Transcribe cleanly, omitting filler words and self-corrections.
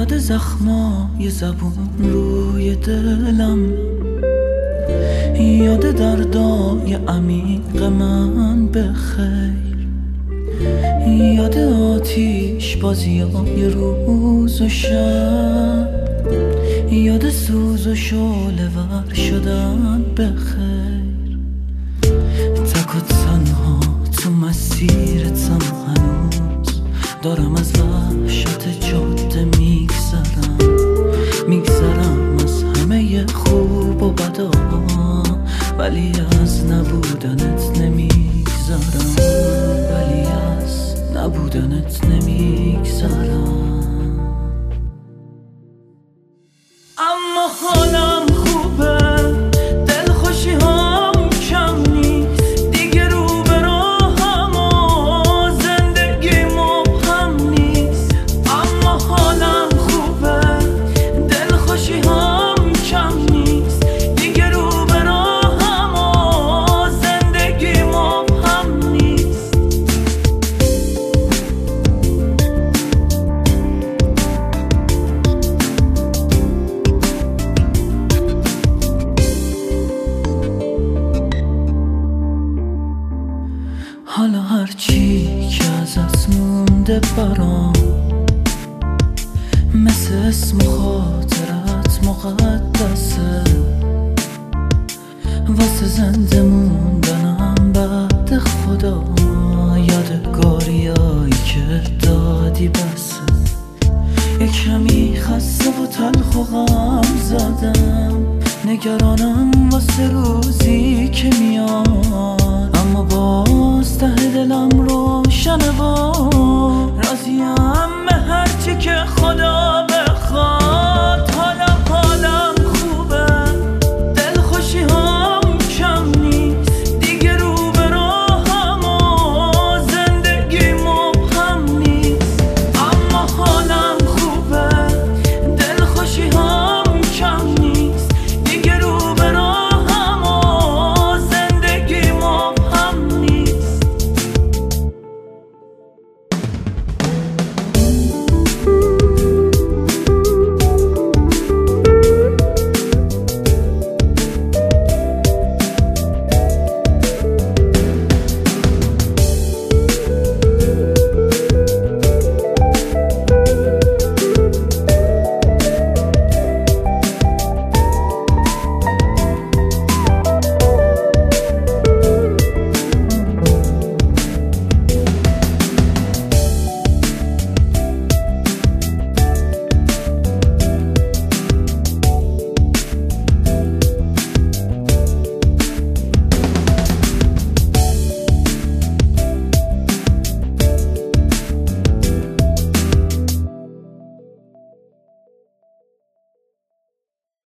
یاد زخمای زبون روی دلم، یاد دردای عمیق من به خیر، یاد آتیش بازیای روز و شب، یاد سوز و شعله ور شدن به خیر. تک و تنها تو مسیرتم هنوز، دارم از وحشت جاده میگذرم از همه خوب و بدا، ولی از نبودنت نمیگذرم، ولی از نبودنت نمیگذرم. اما حالم خوبه، دلخوشی هم کم نیست، دیگه رو به راهم و زندگی مبهم نیست. اما حالم خوبه، دلخوشی هم کم نیست، دیگه رو به راهم و زندگی مبهم نیست. حالا هرچی که ازت مونده برام، مثل اسم خاطرت مقدسه، واسه زنده موندنم بعد خدا، یادگاریایی که دادی بسه. یک کمی خسته و تلخ و غم زدم، نگرانم واسه روزای